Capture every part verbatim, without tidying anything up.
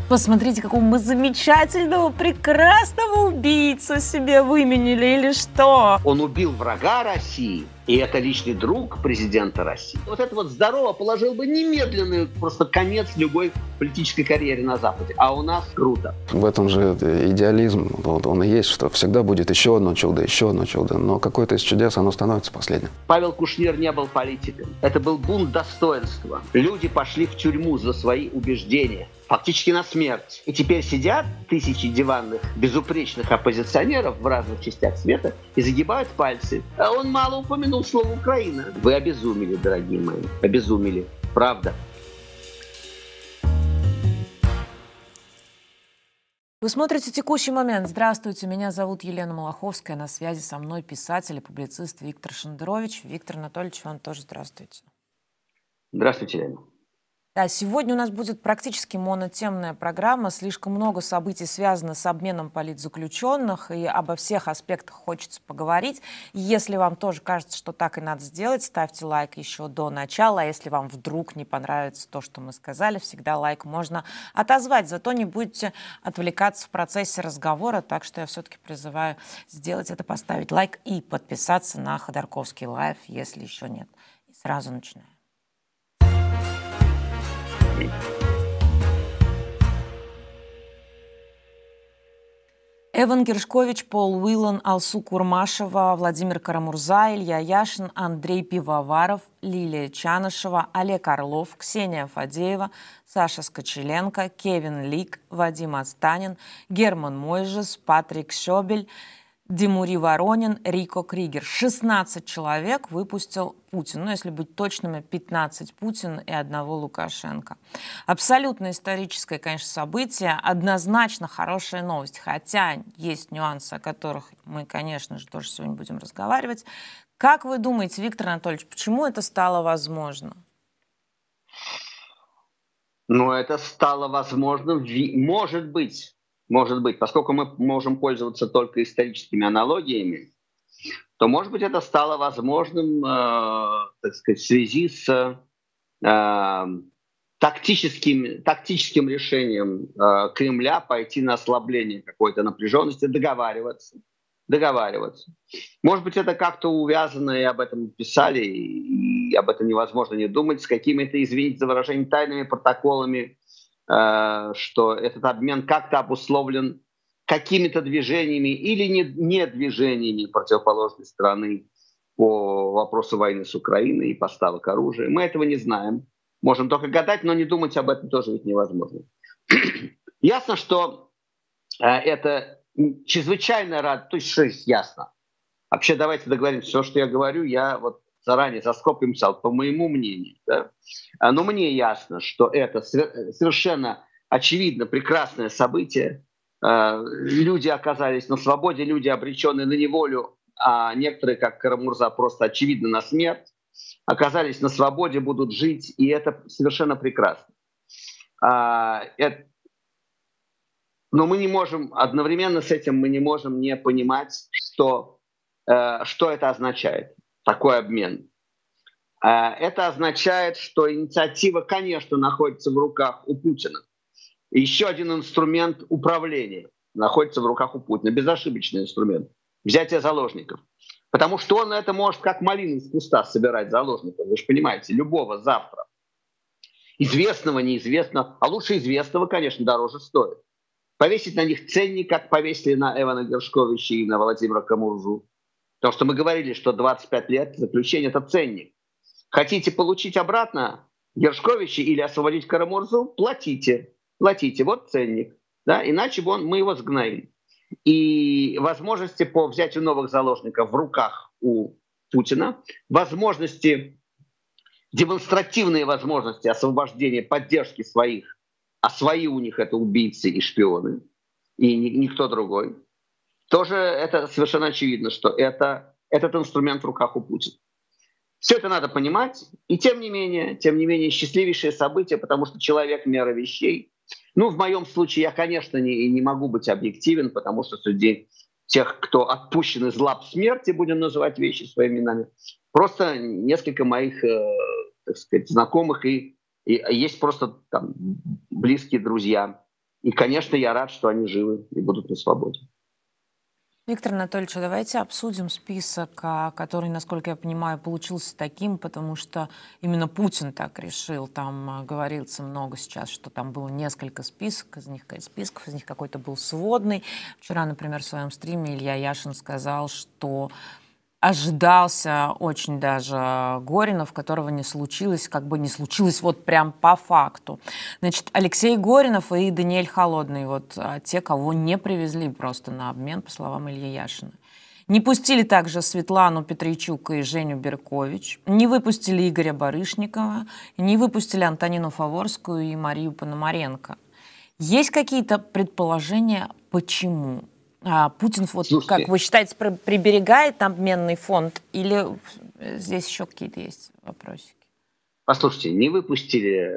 Посмотрите, какого мы замечательного, прекрасного убийцу себе выменили, или что? Он убил врага России, и это личный друг президента России. Вот это вот здорово положил бы немедленный просто конец любой политической карьере на Западе. А у нас круто. В этом же идеализм, вот он и есть, что всегда будет еще одно чудо, еще одно чудо. Но какое-то из чудес, оно становится последним. Павел Кушнир не был политиком. Это был бунт достоинства. Люди пошли в тюрьму за свои убеждения. Фактически на смерть. И теперь сидят тысячи диванных, безупречных оппозиционеров в разных частях света и загибают пальцы. А он мало упомянул слово «Украина». Вы обезумели, дорогие мои. Обезумели. Правда. Вы смотрите «Текущий момент». Здравствуйте, меня зовут Елена Малаховская. На связи со мной писатель и публицист Виктор Шендерович. Виктор Анатольевич, вам тоже здравствуйте. Здравствуйте, Елена. Да, сегодня у нас будет практически монотемная программа. Слишком много событий связано с обменом политзаключенных, и обо всех аспектах хочется поговорить. И если вам тоже кажется, что так и надо сделать, ставьте лайк еще до начала. А если вам вдруг не понравится то, что мы сказали, всегда лайк можно отозвать. Зато не будете отвлекаться в процессе разговора. Так что я все-таки призываю сделать это, поставить лайк и подписаться на Ходорковский лайв, если еще нет. И сразу начинаем. Эван Гершкович, Пол Уиллан, Алсу Курмашева, Владимир Карамурза, Илья Яшин, Андрей Пивоваров, Лилия Чанышева, Олег Орлов, Ксения Фадеева, Саша Скочеленко, Кевин Лик, Вадим Астанин, Герман Мойжес, Патрик Шобель, Димури Воронин, Рико Кригер. шестнадцать человек выпустил Путин. Ну, если быть точными, пятнадцать Путин и одного Лукашенко. Абсолютно историческое, конечно, событие. Однозначно хорошая новость. Хотя есть нюансы, о которых мы, конечно же, тоже сегодня будем разговаривать. Как вы думаете, Виктор Анатольевич, почему это стало возможно? Ну, это стало возможным, может быть. Может быть, поскольку мы можем пользоваться только историческими аналогиями, то, может быть, это стало возможным, э, так сказать, в связи с э, тактическим, тактическим решением э, Кремля пойти на ослабление какой-то напряженности, договариваться. договариваться. Может быть, это как-то увязано, и об этом писали, и об этом невозможно не думать, с какими-то, извините за выражение, тайными протоколами, что этот обмен как-то обусловлен какими-то движениями или не, не движениями противоположной страны по вопросу войны с Украиной и поставок оружия. Мы этого не знаем. Можем только гадать, но не думать об этом тоже ведь невозможно. Ясно, что это чрезвычайно рад, то есть шесть ясно. Вообще давайте договоримся, все, что я говорю, я вот заранее за скобками писал, по моему мнению. Да? Но мне ясно, что это совершенно очевидно прекрасное событие. Люди оказались на свободе, люди обреченные на неволю, а некоторые, как Карамурза, просто очевидно на смерть, оказались на свободе, будут жить, и это совершенно прекрасно. Но мы не можем, одновременно с этим мы не можем не понимать, что, что это означает. Такой обмен. Это означает, что инициатива, конечно, находится в руках у Путина. И еще один инструмент управления находится в руках у Путина. Безошибочный инструмент. Взятие заложников. Потому что он это может как малину из куста собирать заложников. Вы же понимаете, любого завтра. Известного, неизвестного. А лучше известного, конечно, дороже стоит. Повесить на них ценник, как повесили на Эвана Гершковича и на Владимира Карамурзу. Потому что мы говорили, что двадцать пять лет заключения – это ценник. Хотите получить обратно Гершковича или освободить Карамурзу? Платите. Платите. Вот ценник. Да? Иначе он, мы его сгноим. И возможности по взятию новых заложников в руках у Путина, возможности, демонстративные возможности освобождения, поддержки своих, а свои у них – это убийцы и шпионы, и никто другой. Тоже это совершенно очевидно, что это, этот инструмент в руках у Путина. Все это надо понимать, и тем не менее, тем не менее, счастливейшее событие, потому что человек — мера вещей. Ну, в моем случае я, конечно, не, не могу быть объективен, потому что среди тех, кто отпущен из лап смерти, будем называть вещи своими именами, просто несколько моих, э, так сказать, знакомых, и, и есть просто там близкие друзья И, конечно, я рад, что они живы и будут на свободе. Виктор Анатольевич, давайте обсудим список, а, который, насколько я понимаю, получился таким, потому что именно Путин так решил. Там а, говорится много сейчас, что там было несколько списков, из них, списков, из них какой-то был сводный. Вчера, например, в своем стриме Илья Яшин сказал, что ожидался очень даже Горинов, которого не случилось, как бы не случилось вот прям по факту. Значит, Алексей Горинов и Даниэль Холодный, вот те, кого не привезли просто на обмен, по словам Ильи Яшина. Не пустили также Светлану Петричук и Женю Беркович, не выпустили Игоря Барышникова, не выпустили Антонину Фаворскую и Марию Пономаренко. Есть какие-то предположения, почему? А Путин, вот, Слушайте, как вы считаете, приберегает обменный фонд или здесь еще какие-то есть вопросики? Послушайте, не выпустили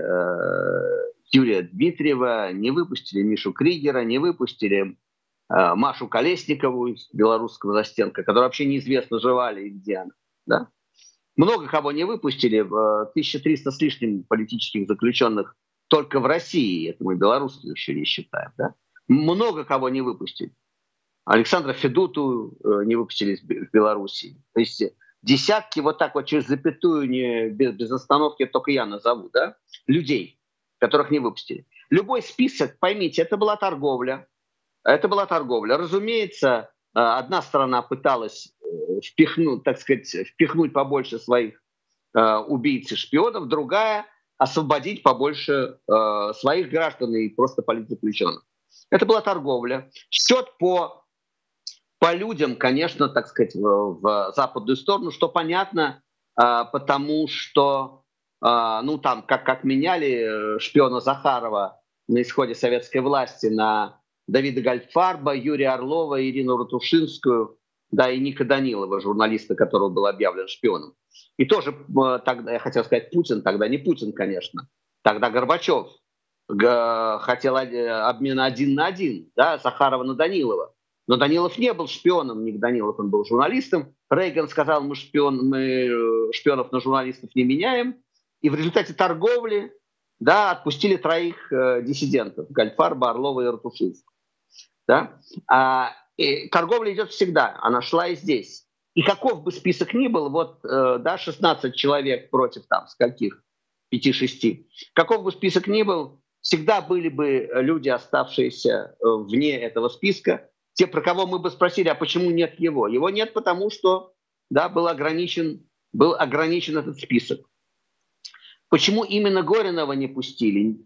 э, Юрия Дмитриева, не выпустили Мишу Кригера, не выпустили э, Машу Колесникову из белорусского застенка, которая вообще неизвестно, жива ли и где она. Да? Много кого не выпустили, тысяча триста с лишним политических заключенных только в России, это мы белорусских еще не считаем. Да? Много кого не выпустили. Александра Федуту не выпустили в Беларуси. То есть десятки вот так вот через запятую, не, без, без остановки, только я назову, да, людей, которых не выпустили. Любой список, поймите, это была торговля. Это была торговля. Разумеется, одна сторона пыталась впихнуть, так сказать, впихнуть побольше своих убийц и шпионов, другая освободить побольше своих граждан и просто политзаключенных. Это была торговля. Счет по По людям, конечно, так сказать, в, в западную сторону, что понятно, э, потому что, э, ну там, как, как меняли шпиона Захарова на исходе советской власти на Давида Гольдфарба, Юрия Орлова, Ирину Ратушинскую, да, и Ника Данилова, журналиста, которого был объявлен шпионом. И тоже э, тогда, я хотел сказать, Путин, тогда не Путин, конечно, тогда Горбачев г- хотел обмена один на один, да, Захарова на Данилова. Но Данилов не был шпионом, Ник Данилов, он был журналистом. Рейган сказал, мы, шпион, мы шпионов на журналистов не меняем. И в результате торговли, да, отпустили троих э, диссидентов. Гольдфарба, Орлова и Ратушинского. Да? А, и торговля идет всегда, она шла и здесь. И каков бы список ни был, вот э, да, шестнадцать человек против там скольких, пяти-шести. Каков бы список ни был, всегда были бы люди, оставшиеся вне этого списка, те, про кого мы бы спросили, а почему нет его? Его нет, потому что да, был, ограничен, был ограничен этот список. Почему именно Горинова не пустили?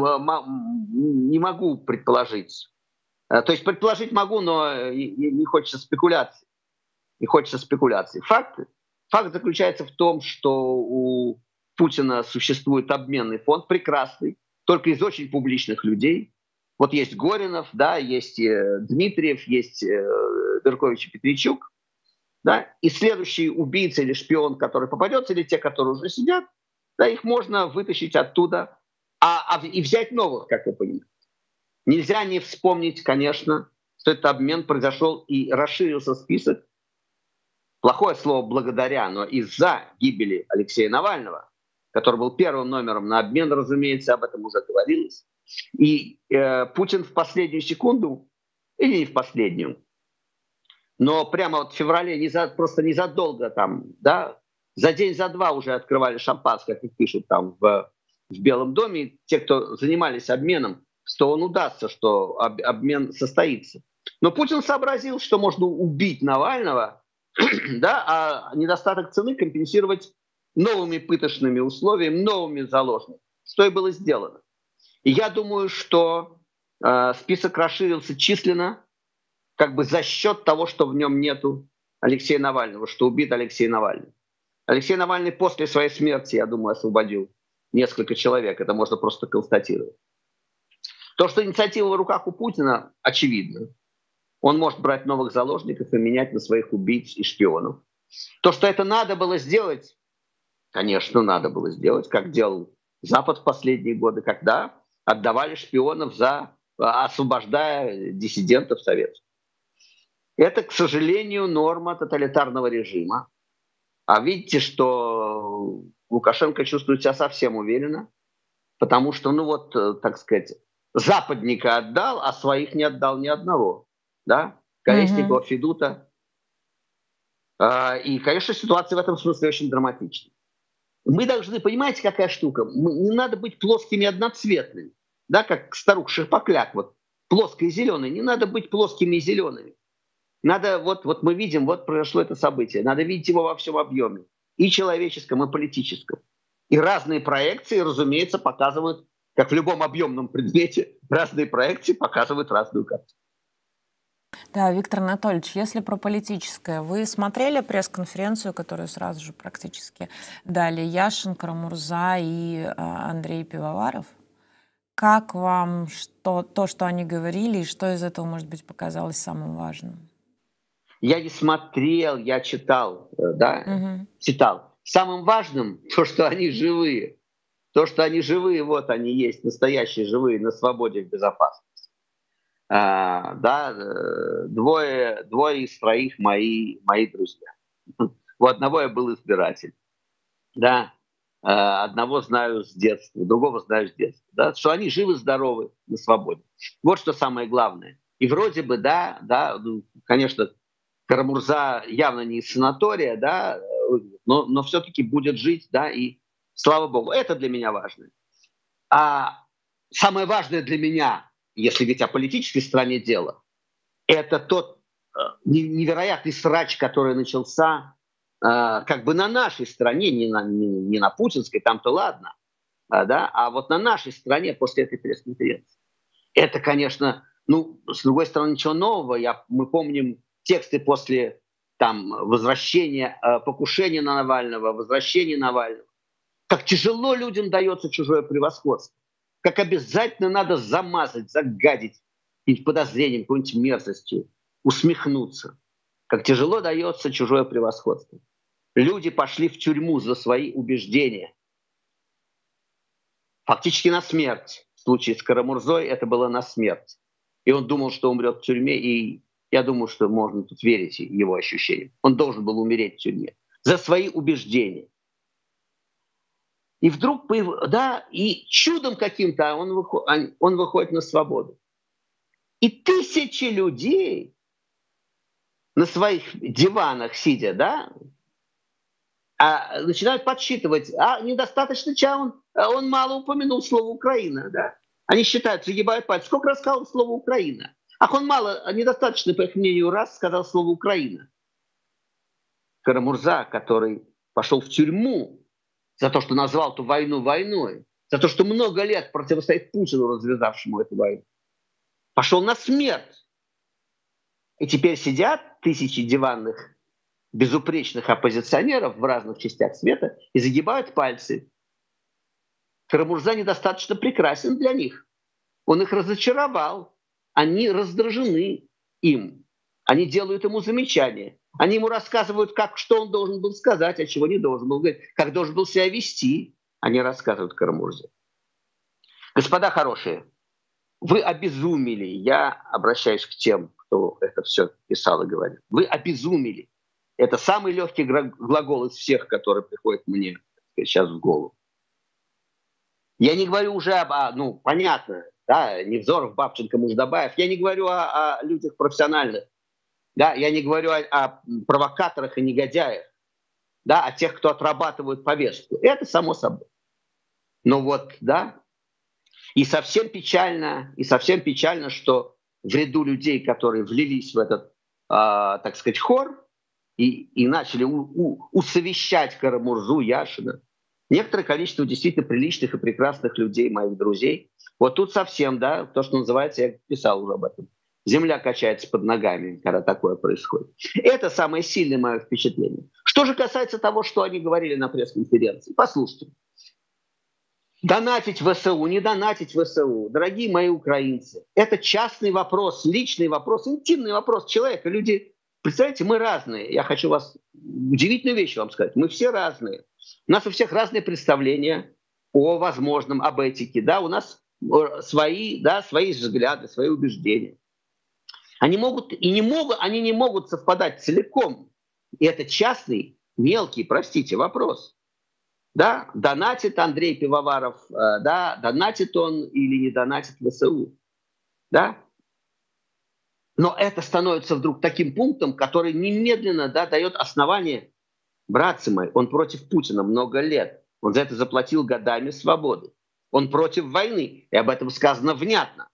Не могу предположить. То есть предположить могу, но не хочется спекуляций. Не хочется спекуляций. Факт, факт заключается в том, что у Путина существует обменный фонд прекрасный, только из очень публичных людей. Вот есть Горинов, да, есть э, Дмитриев, есть э, Беркович и Петричук. Да, и следующий убийца или шпион, который попадется, или те, которые уже сидят, да, их можно вытащить оттуда а, а, и взять новых, как вы понимаете. Нельзя не вспомнить, конечно, что этот обмен произошел и расширился список. Плохое слово «благодаря», но из-за гибели Алексея Навального, который был первым номером на обмен, разумеется, об этом уже говорилось. И э, Путин в последнюю секунду, или не в последнюю, но прямо вот в феврале, не за, просто незадолго там, да, за день, за два уже открывали шампанское, как пишут там в, в Белом доме, те, кто занимались обменом, что он удастся, что об, обмен состоится. Но Путин сообразил, что можно убить Навального, да, а недостаток цены компенсировать новыми пыточными условиями, новыми заложниками, что и было сделано. И я думаю, что э, список расширился численно, как бы за счет того, что в нем нету Алексея Навального, что убит Алексей Навальный. Алексей Навальный после своей смерти, я думаю, освободил несколько человек. Это можно просто констатировать. То, что инициатива в руках у Путина, очевидно. Он может брать новых заложников и менять на своих убийц и шпионов. То, что это надо было сделать, конечно, надо было сделать, как делал Запад в последние годы, когда отдавали шпионов, за, освобождая диссидентов советских. Это, к сожалению, норма тоталитарного режима. А видите, что Лукашенко чувствует себя совсем уверенно, потому что, ну вот, так сказать, западника отдал, а своих не отдал ни одного. Да? Колесникова, Мгм. Федута. А, И, конечно, ситуация в этом смысле очень драматична. Мы должны, понимаете, какая штука? Мы- Не надо быть плоскими и одноцветными. Да, как старух Шерпокляк, вот плоской и зеленой. Не надо быть плоскими и зелеными. Надо, вот, вот мы видим, вот произошло это событие. Надо видеть его во всем объеме. И человеческом, и политическом. И разные проекции, разумеется, показывают, как в любом объемном предмете, разные проекции показывают разную картину. Да, Виктор Анатольевич, если про политическое, вы смотрели пресс-конференцию, которую сразу же практически дали Яшин, Карамурза и э, Андрей Пивоваров? Как вам что, то, что они говорили, и что из этого, может быть, показалось самым важным? Я не смотрел, я читал, э, да, Мгм. читал. Самым важным то, что они живые. То, что они живые, вот они есть, настоящие живые, на свободе, в безопасности. А, да, э, двое, двое из троих мои, мои друзья. У одного я был избиратель, да, а, одного знаю с детства, другого знаю с детства, да, что они живы, здоровы, на свободе. Вот что самое главное. И вроде бы, да, да, ну, конечно, Карамурза явно не из санатория, да, э, но, но все-таки будет жить, да, и слава богу, это для меня важно. А самое важное для меня, если говорить о политической стороне дела, это тот э, не- невероятный срач, который начался э, как бы на нашей стороне, не на, не, не на путинской, там-то ладно, а, да, а вот на нашей стороне после этой пресс-конференции. Это, конечно, ну, с другой стороны, ничего нового. Я, мы помним тексты после там, возвращения, э, покушения на Навального, возвращения Навального. Как тяжело людям дается чужое превосходство. Как обязательно надо замазать, загадить каким-нибудь подозрением, какой-нибудь мерзостью, усмехнуться. Как тяжело дается чужое превосходство. Люди пошли в тюрьму за свои убеждения. Фактически на смерть. В случае с Карамурзой это было на смерть. И он думал, что умрет в тюрьме, и я думаю, что можно тут верить его ощущениям. Он должен был умереть в тюрьме за свои убеждения. И вдруг, да, и чудом каким-то он, выходит, он выходит на свободу. И тысячи людей на своих диванах сидя, да, а, начинают подсчитывать, а недостаточно, чего он, он мало упомянул слово «Украина», да. Они считают, загибают пальцы. Сколько раз сказал слово «Украина»? Ах, он мало, недостаточно, по их мнению, раз сказал слово «Украина». Карамурза, который пошел в тюрьму за то, что назвал эту войну войной, за то, что много лет противостоит Путину, развязавшему эту войну, пошел на смерть. И теперь сидят тысячи диванных безупречных оппозиционеров в разных частях света и загибают пальцы. Карамурза недостаточно прекрасен для них. Он их разочаровал. Они раздражены им. Они делают ему замечания. Они ему рассказывают, как, что он должен был сказать, а чего не должен был говорить, как должен был себя вести. Они рассказывают Карамурзе. Господа хорошие, вы обезумели. Я обращаюсь к тем, кто это все писал и говорил. Вы обезумели. Это самый легкий глагол из всех, который приходит мне сейчас в голову. Я не говорю уже об, ну, понятно, да, Невзоров, Бабченко, Муждабаев. Я не говорю о, о людях профессиональных. Да, я не говорю о, о провокаторах и негодяях. Да, о тех, кто отрабатывает повестку. Это само собой. Но вот, да, и совсем печально, и совсем печально, что в ряду людей, которые влились в этот, э, так сказать, хор и, и начали у, у, усовещать Карамурзу, Яшина, некоторое количество действительно приличных и прекрасных людей, моих друзей. Вот тут совсем, да, то, что называется, я писал уже об этом, земля качается под ногами, когда такое происходит. Это самое сильное мое впечатление. Что же касается того, что они говорили на пресс-конференции, послушайте. Донатить в ВСУ, не донатить в ВСУ, дорогие мои украинцы, это частный вопрос, личный вопрос, интимный вопрос человека. Люди, представляете, мы разные. Я хочу вас удивительную вещь вам сказать. Мы все разные. У нас у всех разные представления о возможном, об этике. Да? У нас свои, да, свои взгляды, свои убеждения. Они могут и не могут, они не могут совпадать целиком. И это частный, мелкий, простите, вопрос. Да, донатит Андрей Пивоваров, э, да, донатит он или не донатит ВСУ, да. Но это становится вдруг таким пунктом, который немедленно, да, дает основание, братцы мои, он против Путина много лет, он за это заплатил годами свободы, он против войны, и об этом сказано внятно.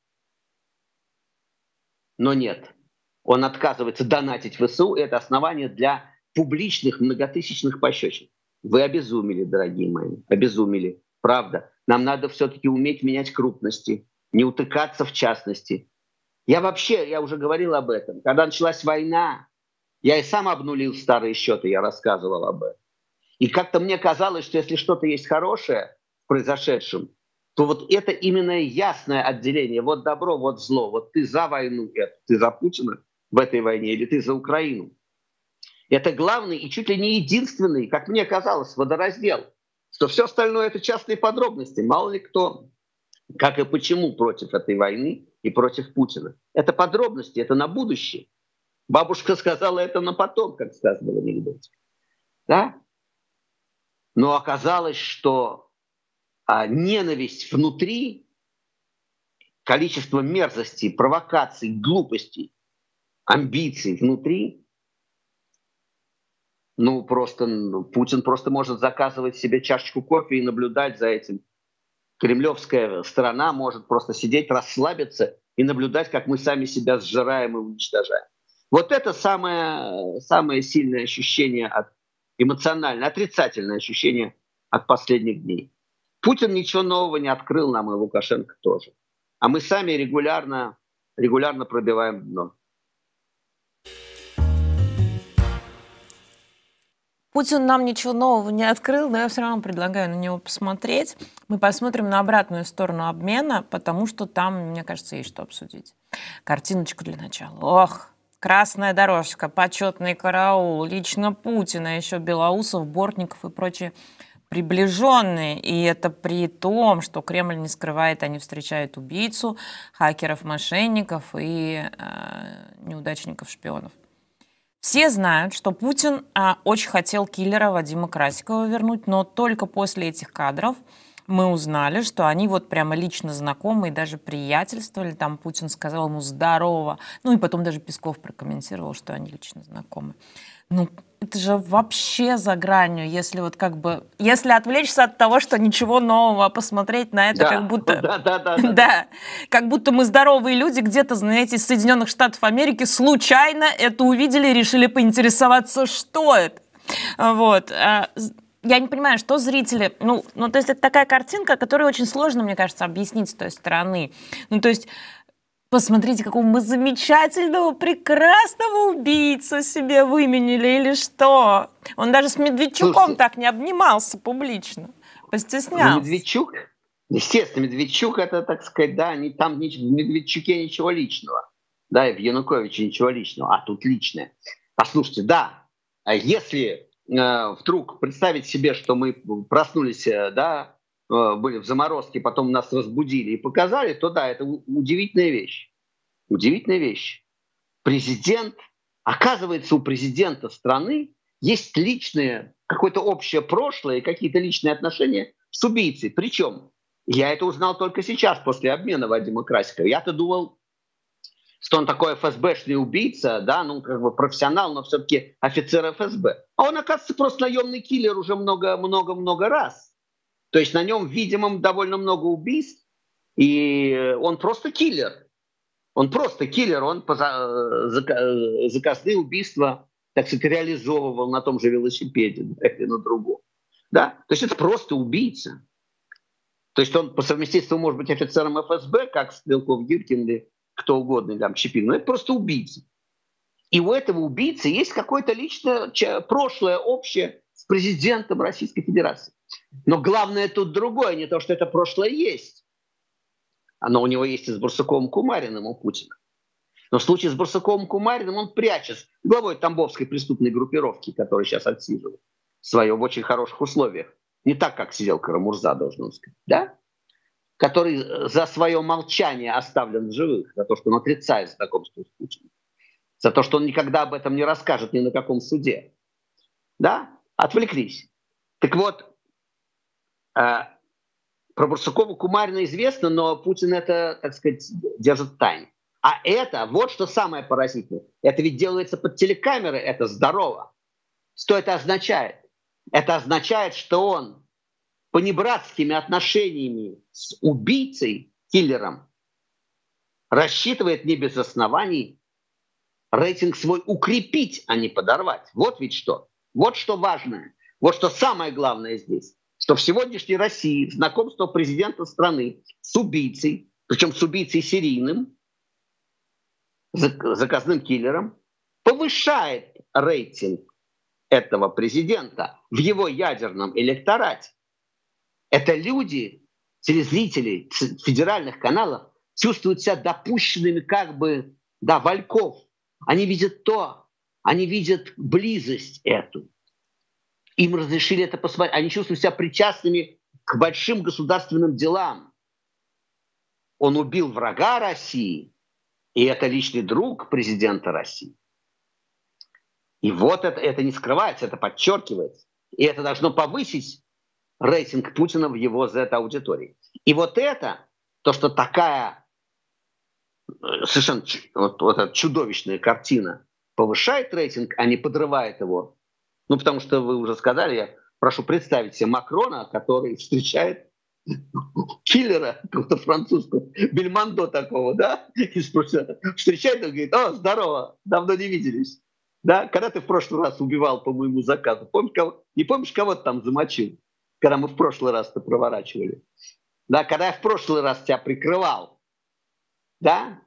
Но нет, он отказывается донатить ВСУ, и это основание для публичных многотысячных пощечин. Вы обезумели, дорогие мои, обезумели. Правда. Нам надо все-таки уметь менять крупности, не утыкаться в частности. Я вообще, я уже говорил об этом. Когда началась война, я и сам обнулил старые счеты, я рассказывал об этом. И как-то мне казалось, что если что-то есть хорошее в произошедшем, то вот это именно ясное отделение. Вот добро, вот зло. Вот ты за войну, ты за Путина в этой войне или ты за Украину. Это главный и чуть ли не единственный, как мне казалось, водораздел. Что все остальное — это частные подробности. Мало ли кто, как и почему против этой войны и против Путина. Это подробности, это на будущее. Бабушка сказала это на потом, как сказано в анекдоте. Да? Но оказалось, что а, ненависть внутри, количество мерзостей, провокаций, глупостей, амбиций внутри, ну, просто ну, Путин просто может заказывать себе чашечку кофе и наблюдать за этим. Кремлевская сторона может просто сидеть, расслабиться и наблюдать, как мы сами себя сжираем и уничтожаем. Вот это самое, самое сильное ощущение, от, эмоциональное, отрицательное ощущение от последних дней. Путин ничего нового не открыл нам, и Лукашенко тоже. А мы сами регулярно, регулярно пробиваем дно. Путин нам ничего нового не открыл, но я все равно предлагаю на него посмотреть. Мы посмотрим на обратную сторону обмена, потому что там, мне кажется, есть что обсудить. Картиночку для начала. Ох, красная дорожка, почетный караул, лично Путина, еще Белоусов, Бортников и прочие приближенные. И это при том, что Кремль не скрывает, они встречают убийцу, хакеров, мошенников и э, неудачников-шпионов. Все знают, что Путин а, очень хотел киллера Вадима Красикова вернуть, но только после этих кадров мы узнали, что они вот прямо лично знакомы и даже приятельствовали. Там Путин сказал ему «здорово». Ну и потом даже Песков прокомментировал, что они лично знакомы. Ну, это же вообще за гранью, если вот как бы, если отвлечься от того, что ничего нового, а посмотреть на это, да, как будто, да, да, да, да, да, как будто мы здоровые люди где-то, знаете, из Соединенных Штатов Америки случайно это увидели и решили поинтересоваться, что это. Вот. Я не понимаю, что зрители, ну, ну, то есть это такая картинка, которую очень сложно, мне кажется, объяснить с той стороны. Ну, то есть посмотрите, какого мы замечательного, прекрасного убийцу себе выменили или что. Он даже с Медведчуком Слушайте, так не обнимался публично, постеснялся. Медведчук, естественно, Медведчук это, так сказать, да, не, там не, в Медведчуке ничего личного, да, и в Януковиче ничего личного, а тут личное. Послушайте, да, если э, вдруг представить себе, что мы проснулись, э, да, были в заморозке, потом нас разбудили и показали, то да, это удивительная вещь. Удивительная вещь. Президент, оказывается, у президента страны есть личное, какое-то общее прошлое и какие-то личные отношения с убийцей. Причем я это узнал только сейчас, после обмена Вадима Красикова. Я-то думал, что он такой эф эс бэшный убийца, да, ну, как бы профессионал, но все-таки офицер эф эс бэ. А он, оказывается, просто наемный киллер уже много-много-много раз. То есть на нем, видимо, довольно много убийств, и он просто киллер. Он просто киллер, он заказные убийства, так сказать, реализовывал на том же велосипеде или на другом. Да? То есть это просто убийца. То есть он по совместительству может быть офицером эф эс бэ, как Стрелков, Гиркин или кто угодно, или там Чипин, но это просто убийца. И у этого убийцы есть какое-то личное прошлое общее с президентом Российской Федерации. Но главное тут другое, не то, что это прошлое есть. Оно у него есть и с Барсуковым Кумариным у Путина. Но в случае с Барсуковым Кумариным он прячется главой Тамбовской преступной группировки, которая сейчас отсиживает свое в очень хороших условиях. Не так, как сидел Карамурза, должен сказать, да? Который за свое молчание оставлен в живых, за то, что он отрицает знакомство с Путиным, за то, что он никогда об этом не расскажет ни на каком суде. Да? Отвлеклись. Так вот, Про Барсукова Кумарина известно, но Путин это, так сказать, держит в тайне. А это, вот что самое поразительное, это ведь делается под телекамеры, это здорово. Что это означает? Это означает, что он понебратскими отношениями с убийцей, киллером, рассчитывает не без оснований рейтинг свой укрепить, а не подорвать. Вот ведь что. Вот что важное. Вот что самое главное здесь. Что в сегодняшней России знакомство президента страны с убийцей, причем с убийцей серийным, заказным киллером, повышает рейтинг этого президента в его ядерном электорате. Это люди, телезрители федеральных каналов, чувствуют себя допущенными как бы до вальков. Они видят то, они видят близость эту. Им разрешили это посмотреть. Они чувствуют себя причастными к большим государственным делам. Он убил врага России, и это личный друг президента России. И вот это, это не скрывается, это подчеркивается. И это должно повысить рейтинг Путина в его зет-аудитории. И вот это, то, что такая совершенно вот, вот эта чудовищная картина повышает рейтинг, а не подрывает его. Ну, потому что вы уже сказали, я прошу представить себе Макрона, который встречает киллера какого-то французского, Бельмондо такого, да, встречает и говорит: о, здорово, давно не виделись. Да? Когда ты в прошлый раз убивал по моему заказу? Помнишь, кого? Не помнишь, кого ты там замочил? Когда мы в прошлый раз-то проворачивали. Да? Когда я в прошлый раз тебя прикрывал. Да?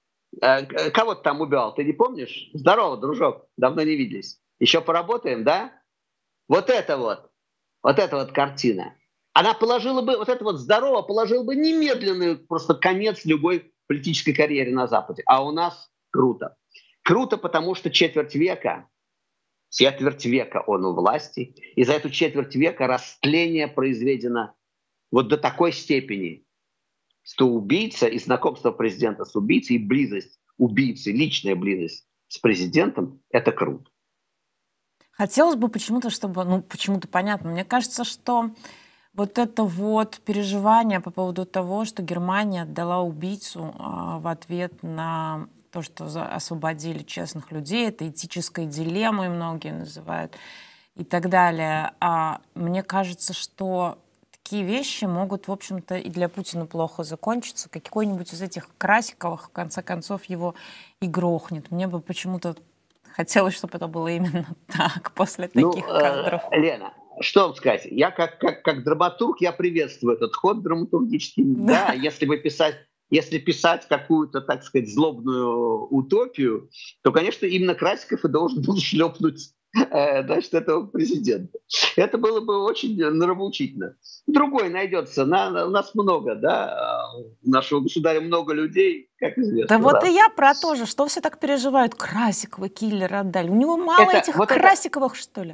Э, кого ты там убивал? Ты не помнишь? Здорово, дружок, давно не виделись. Еще поработаем, да? Вот это вот. Вот эта вот картина. Она положила бы, вот это вот здорово, положила бы немедленный просто конец любой политической карьере на Западе. А у нас круто. Круто, потому что четверть века, четверть века он у власти, и за эту четверть века растление произведено вот до такой степени, что убийца и знакомство президента с убийцей, и близость убийцы, личная близость с президентом — это круто. Хотелось бы почему-то, чтобы, ну, почему-то понятно, мне кажется, что вот это вот переживание по поводу того, что Германия отдала убийцу а, в ответ на то, что за, освободили честных людей, это этической дилеммой многие называют и так далее. А мне кажется, что такие вещи могут, в общем-то, и для Путина плохо закончиться. Какой-нибудь из этих Красиковых, в конце концов, его и грохнет. Мне бы почему-то хотелось, чтобы это было именно так, после таких ну, кадров. Э, Лена, что вам сказать? Я как, как, как драматург, я приветствую этот ход драматургический. Да, да если бы писать, если писать какую-то, так сказать, злобную утопию, то, конечно, именно Красиков и должен был шлепнуть э, значит, этого президента. Это было бы очень нравоучительно. Другой найдется. На, у нас много, да, у нашего государя много людей, как известно. Да вот и я про то же, что все так переживают. Красикова киллера отдали. У него мало это, этих вот Красиковых, это... что ли?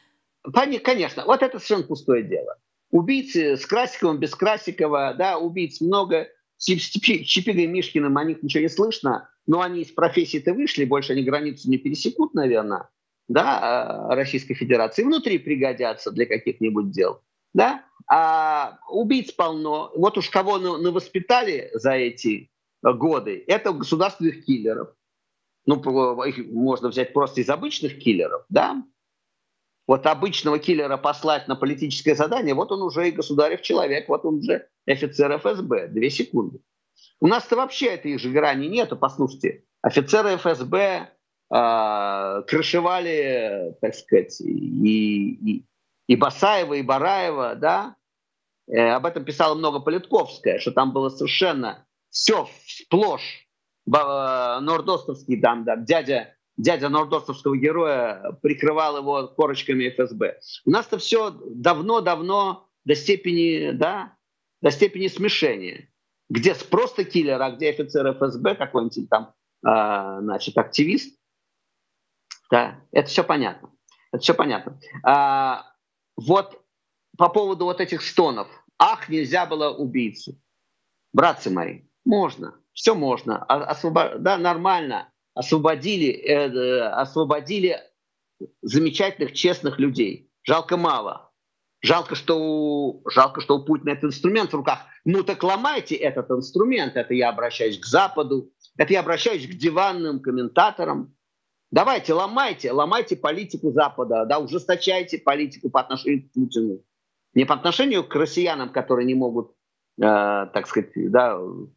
Конечно, вот это совершенно пустое дело. Убийцы с Красиковым, без Красикова, да, убийц много. С Чипигой и Мишкиным о них ничего не слышно, но они из профессии-то вышли, больше они границу не пересекут, наверное, да, Российской Федерации. Внутри пригодятся для каких-нибудь дел, да. А убийц полно. Вот уж кого навоспитали за эти годы, это государственных киллеров. Ну, их можно взять просто из обычных киллеров, да. Вот обычного киллера послать на политическое задание, вот он уже и государев человек, вот он уже офицер эф эс бэ. Две секунды. У нас-то вообще этой же грани нету, послушайте. Офицеры эф эс бэ э, крышевали, так сказать, и, и, и Басаева, и Бараева, да. Э, об этом писала много Политковская, что там было совершенно все сплошь. Нордостовский там, да, дядя... Дядя нордостовского героя прикрывал его корочками эф эс бэ. У нас-то все давно-давно до степени, да, до степени смешения. Где просто киллер, а где офицер эф эс бэ, какой-нибудь там, э, значит, активист. Да, это все понятно. Это все понятно. А, вот по поводу вот этих стонов. Ах, нельзя было убийцу. Братцы мои, можно. Все можно. Освобод... Да, нормально. Освободили, э, освободили замечательных, честных людей. Жалко мало. Жалко, что у, жалко, что у Путина этот инструмент в руках. Ну так ломайте этот инструмент. Это я обращаюсь к Западу, это я обращаюсь к диванным комментаторам. Давайте, ломайте, ломайте политику Запада, да, ужесточайте политику по отношению к Путину. Не по отношению к россиянам, которые не могут, э, так сказать, да,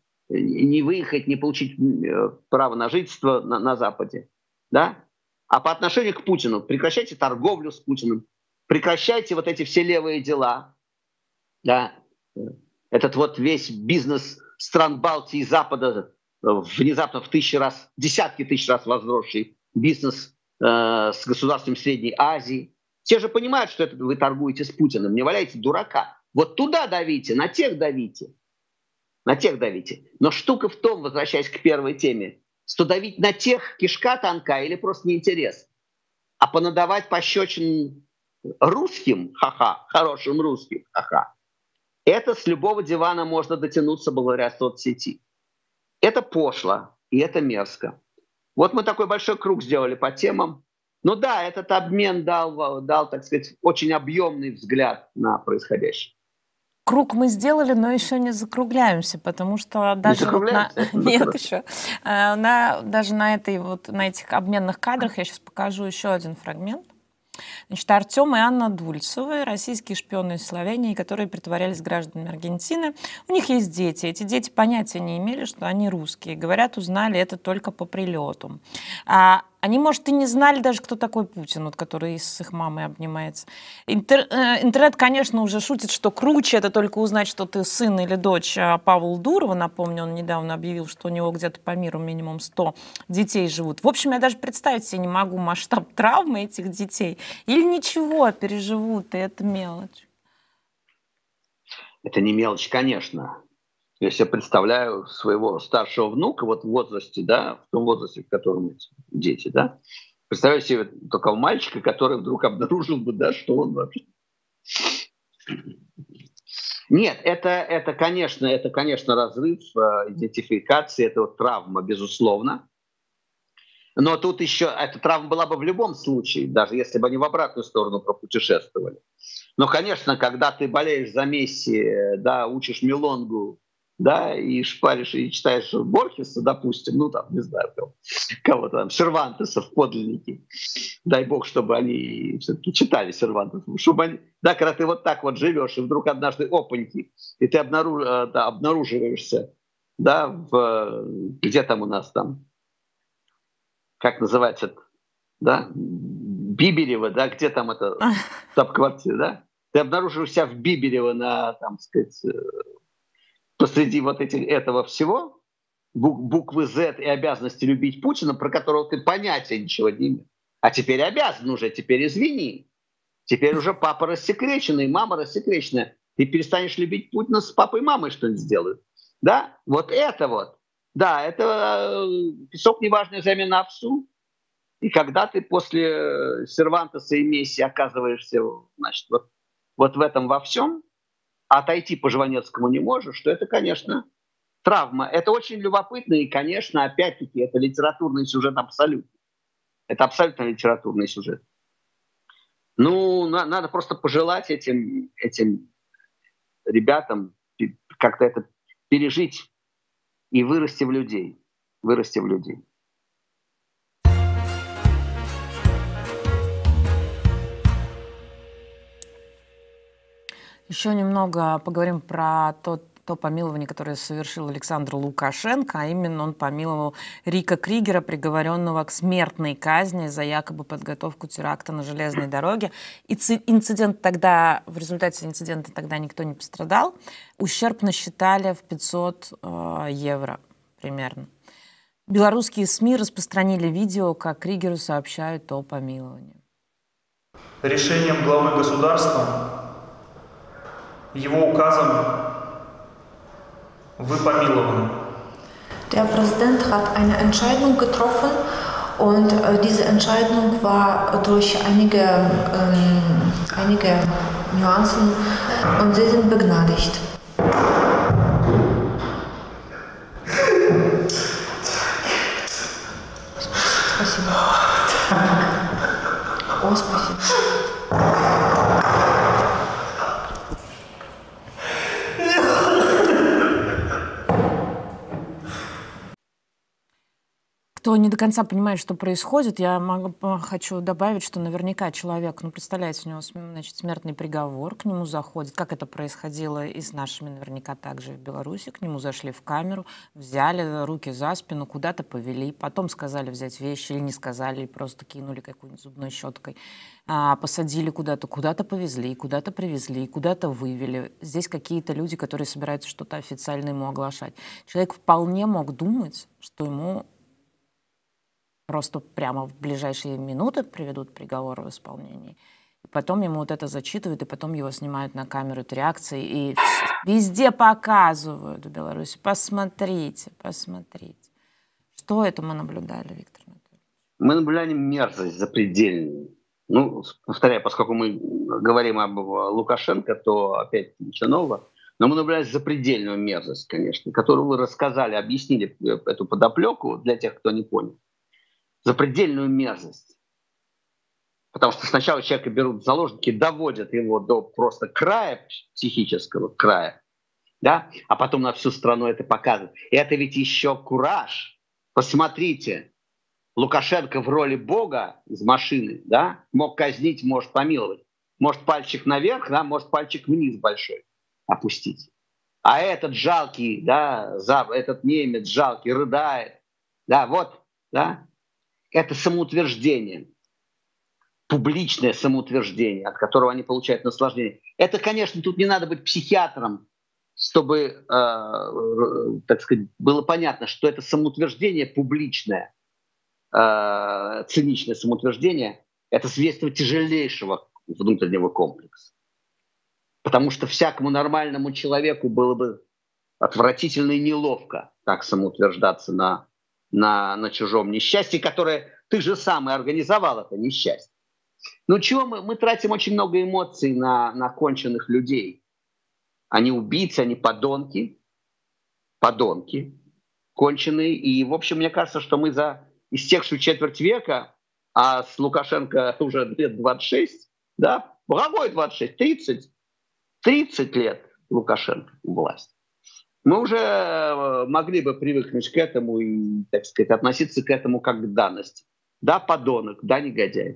не выехать, не получить э, право на жительство на, на Западе, да, а по отношению к Путину. Прекращайте торговлю с Путиным, прекращайте вот эти все левые дела, да, этот вот весь бизнес стран Балтии и Запада, внезапно в тысячи раз, десятки тысяч раз возросший бизнес э, с государством Средней Азии. Все же понимают, что это вы торгуете с Путиным, не валяйте дурака. Вот туда давите, на тех давите. На тех давите. Но штука в том, возвращаясь к первой теме, что давить на тех кишка тонка или просто неинтересно. А понадавать пощечин русским, ха-ха, хорошим русским, ха-ха, это с любого дивана можно дотянуться благодаря соцсети. Это пошло и это мерзко. Вот мы такой большой круг сделали по темам. Ну да, этот обмен дал, дал, так сказать, очень объемный взгляд на происходящее. Круг мы сделали, но еще не закругляемся, потому что даже вот на... Нет еще. На... Даже на, этой, вот, на этих обменных кадрах я сейчас покажу еще один фрагмент. Значит, Артем и Анна Дульцевы, российские шпионы из Словении, которые притворялись гражданами Аргентины. У них есть дети. Эти дети понятия не имели, что они русские. Говорят, узнали это только по прилету. А они, может, и не знали даже, кто такой Путин, вот, который с их мамой обнимается. Интер, э, интернет, конечно, уже шутит, что круче это только узнать, что ты сын или дочь Павла Дурова. Напомню, он недавно объявил, что у него где-то по миру минимум сто детей живут. В общем, я даже представить себе не могу масштаб травмы этих детей. Или ничего, переживут, и это мелочь. Это не мелочь, конечно. Если я представляю своего старшего внука вот в возрасте, да, в том возрасте, в котором эти дети, да, представляю себе такого мальчика, который вдруг обнаружил бы, да, что он вообще... Нет, это, это, конечно, это, конечно, разрыв э, идентификации, это вот травма, безусловно. Но тут еще эта травма была бы в любом случае, даже если бы они в обратную сторону пропутешествовали. Но, конечно, когда ты болеешь за Месси, да, учишь мелонгу, да, и шпаришь, и читаешь Борхеса, допустим, ну, там, не знаю, кого, кого там, Сервантеса в подлиннике. Дай бог, чтобы они все-таки читали Сервантеса. Чтобы они, да, когда ты вот так вот живешь, и вдруг однажды опаньки, и ты обнаруж, да, обнаруживаешься, да, в, где там у нас там, как называется, да, Биберево, да, где там это, штаб-квартира, да? Ты обнаруживаешь себя в Биберево на, там, сказать, посреди вот этих, этого всего, буквы Z и обязанности любить Путина, про которого ты понятия ничего не имеешь. А теперь обязан уже, теперь извини. Теперь уже папа рассекреченный, мама рассекреченная. Ты перестанешь любить Путина, с папой и мамой что-нибудь сделают. Да? Вот это вот. Да, это песок неважная замена овсу. И когда ты после Сервантеса и Месси оказываешься, значит, вот, вот в этом во всем, отойти по Жванецкому не можешь, что это, конечно, травма. Это очень любопытно, и, конечно, опять-таки, это литературный сюжет абсолютно. Это абсолютно литературный сюжет. Ну, на, надо просто пожелать этим, этим ребятам как-то это пережить и вырасти в людей. Вырасти в людей. Еще немного поговорим про тот, то помилование, которое совершил Александр Лукашенко, а именно он помиловал Рика Кригера, приговоренного к смертной казни за якобы подготовку теракта на железной дороге. И инцидент тогда, в результате инцидента тогда никто не пострадал. Ущерб насчитали в пятьсот э, евро примерно. Белорусские СМИ распространили видео, как Кригеру сообщают о помиловании. Решением главы государства, его указом, вы помилованы. Der Präsident hat eine Entscheidung getroffen und äh, diese Entscheidung war durch einige, ähm, einige Nuancen und Sie sind begnadigt. Спасибо. О, спасибо. кто не до конца понимает, что происходит, я могу, хочу добавить, что наверняка человек, ну, представляете, у него, значит, смертный приговор, к нему заходит, как это происходило и с нашими наверняка также в Беларуси, к нему зашли в камеру, взяли руки за спину, куда-то повели, потом сказали взять вещи или не сказали, или просто кинули какой-нибудь зубной щеткой, а, посадили куда-то, куда-то повезли, куда-то привезли, куда-то вывели. Здесь какие-то люди, которые собираются что-то официально ему оглашать. Человек вполне мог думать, что ему просто прямо в ближайшие минуты приведут приговор в исполнении. И потом ему вот это зачитывают, и потом его снимают на камеру, это реакции, и везде показывают в Беларуси. Посмотрите, посмотрите. Что это мы наблюдали, Виктор Анатольевич? Мы наблюдали мерзость запредельную. Ну, повторяю, поскольку мы говорим об Лукашенко, то опять ничего нового. Но мы наблюдали запредельную мерзость, конечно, которую вы рассказали, объяснили эту подоплеку для тех, кто не понял. Запредельную мерзость. Потому что сначала человека берут в заложники, доводят его до просто края, психического края, да? А потом на всю страну это показывают. И это ведь еще кураж. Посмотрите, Лукашенко в роли Бога из машины, да? Мог казнить, может помиловать. Может пальчик наверх, да? Может пальчик вниз большой опустить. А этот жалкий, да, этот немец жалкий рыдает. Да, вот, да. Это самоутверждение, публичное самоутверждение, от которого они получают наслаждение. Это, конечно, тут не надо быть психиатром, чтобы, э, так сказать, было понятно, что это самоутверждение публичное, э, циничное самоутверждение, это свидетельство тяжелейшего внутреннего комплекса. Потому что всякому нормальному человеку было бы отвратительно и неловко так самоутверждаться на На, на чужом несчастье, которое ты же сам и организовал, это несчастье. Ну чего мы, мы тратим очень много эмоций на, на конченых людей. Они убийцы, они подонки, подонки конченые. И, в общем, мне кажется, что мы за истекшую четверть века, а с Лукашенко уже лет двадцать шесть, да, какой двадцать шесть, тридцать, тридцать лет Лукашенко у власти. Мы уже могли бы привыкнуть к этому и, так сказать, относиться к этому как к данности. Да, подонок, да, негодяй.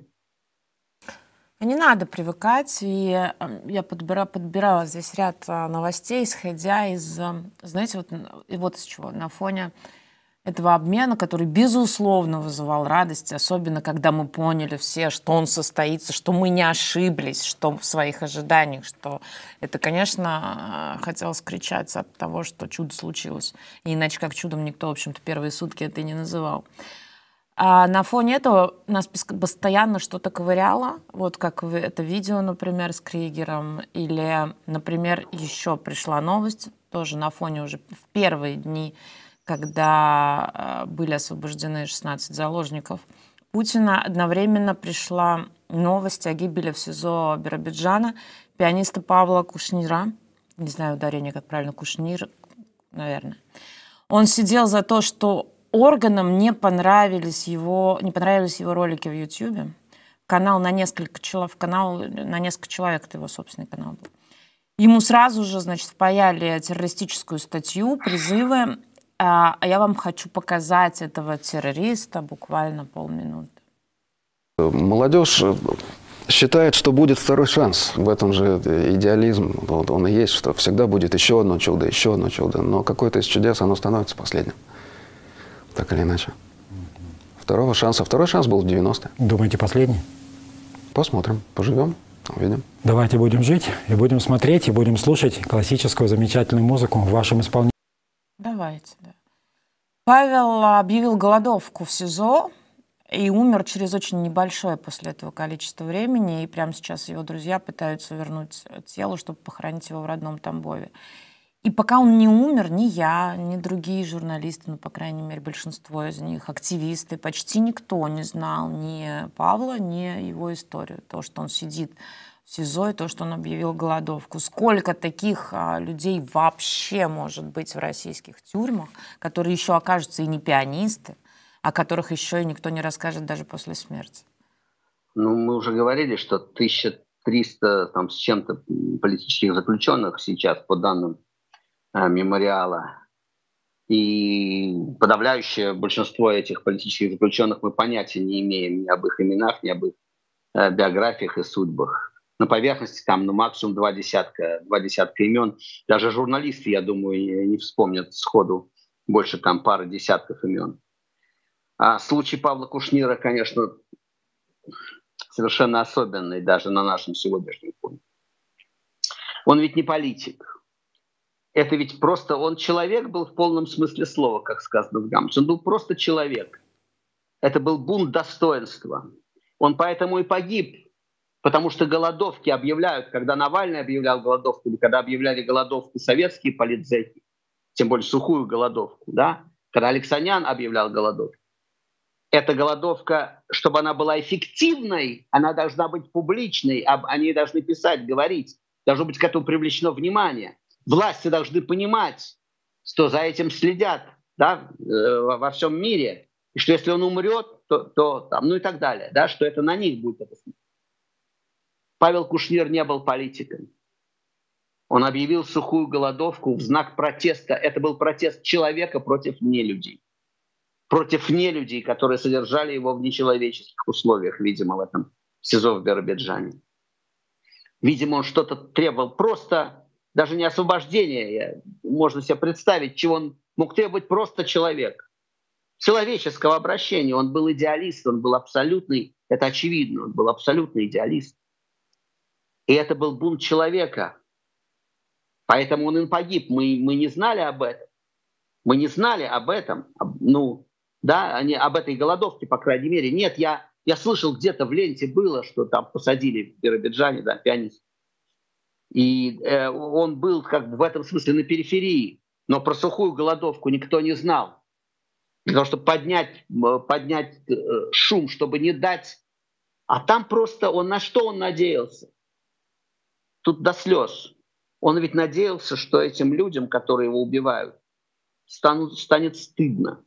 Не надо привыкать. И я подбирала, подбирала здесь ряд новостей, исходя из, знаете, вот, и вот с чего. На фоне этого обмена, который, безусловно, вызывал радость, особенно когда мы поняли все, что он состоится, что мы не ошиблись, что в своих ожиданиях, что это, конечно, хотелось кричать от того, что чудо случилось. И иначе как чудом никто, в общем-то, первые сутки это и не называл. А на фоне этого нас постоянно что-то ковыряло, вот как это видео, например, с Кригером, или, например, еще пришла новость, тоже на фоне уже в первые дни, когда были освобождены шестнадцать заложников Путина, одновременно пришла новость о гибели в СИЗО Биробиджана пианиста Павла Кушнира. Не знаю ударение, как правильно, Кушнир, наверное. Он сидел за то, что органам не понравились его, не понравились его ролики в Ютьюбе. Канал на несколько человек, канал на несколько человек, это его собственный канал был. Ему сразу же, значит, впаяли террористическую статью, призывы. А я вам хочу показать этого террориста буквально полминуты. Молодежь считает, что будет второй шанс. В этом же идеализм. Вот он и есть, что всегда будет еще одно чудо, еще одно чудо. Но какое-то из чудес, оно становится последним. Так или иначе. Второго шанса. Второй шанс был в девяностые. Думаете, последний? Посмотрим, поживем, увидим. Давайте будем жить и будем смотреть, и будем слушать классическую замечательную музыку в вашем исполнении. Давайте, да. Павел объявил голодовку в СИЗО и умер через очень небольшое после этого количество времени. И прямо сейчас его друзья пытаются вернуть тело, чтобы похоронить его в родном Тамбове. И пока он не умер, ни я, ни другие журналисты, ну, по крайней мере, большинство из них, активисты, почти никто не знал ни Павла, ни его историю. То, что он сидит в СИЗО, и то, что он объявил голодовку. Сколько таких а, людей вообще может быть в российских тюрьмах, которые еще окажутся и не пианисты, о которых еще и никто не расскажет даже после смерти? Ну, мы уже говорили, что тысяча триста там, с чем-то политических заключенных сейчас, по данным а, мемориала И подавляющее большинство этих политических заключенных мы понятия не имеем ни об их именах, ни об их э, биографиях и судьбах. На поверхности там ну, максимум два десятка, два десятка имен. Даже журналисты, я думаю, не вспомнят сходу больше там пары десятков имен. А случай Павла Кушнира, конечно, совершенно особенный даже на нашем сегодняшнем фоне. Он ведь не политик. Это ведь просто он человек был в полном смысле слова, как сказано в Гамлете. Он был просто человек. Это был бунт достоинства. Он поэтому и погиб, потому что голодовки объявляют, когда Навальный объявлял голодовку, или когда объявляли голодовку советские политзеки, тем более сухую голодовку, да? Когда Алексанян объявлял голодовку. Эта голодовка, чтобы она была эффективной, она должна быть публичной, о ней должны писать, говорить, должно быть к этому привлечено внимание. Власти должны понимать, что за этим следят, да, во всем мире, и что если он умрет, то, то там, ну и так далее, да, что это на них будет это. Павел Кушнир не был политиком. Он объявил сухую голодовку в знак протеста. Это был протест человека против нелюдей. Против нелюдей, которые содержали его в нечеловеческих условиях, видимо, в этом СИЗО в Биробиджане. Видимо, он что-то требовал просто, даже не освобождения, можно себе представить, чего он мог требовать просто человек. Человеческого обращения. Он был идеалист, он был абсолютный, это очевидно, он был абсолютный идеалист. И это был бунт человека. Поэтому он и погиб. Мы, мы не знали об этом. Мы не знали об этом. Ну, да, они, об этой голодовке, по крайней мере. Нет, я, я слышал, где-то в ленте было, что там посадили в Биробиджане, да, пианист. И э, он был как бы в этом смысле на периферии. Но про сухую голодовку никто не знал. Для того, чтобы поднять, поднять э, шум, чтобы не дать. А там просто он на что он надеялся? Тут до слез. Он ведь надеялся, что этим людям, которые его убивают, станут, станет стыдно.